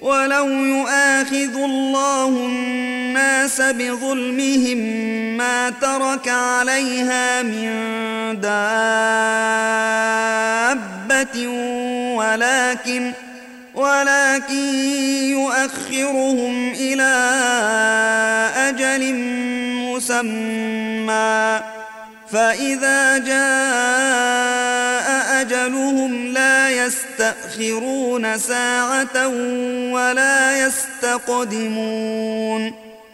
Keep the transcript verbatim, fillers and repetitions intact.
ولو يؤاخذ الله الناس بظلمهم ما ترك عليها من دابة ولكن ولكن يؤخرهم إلى أجل مسمى فإذا جاء أجلهم لا يستأخرون ساعة ولا يستقدمون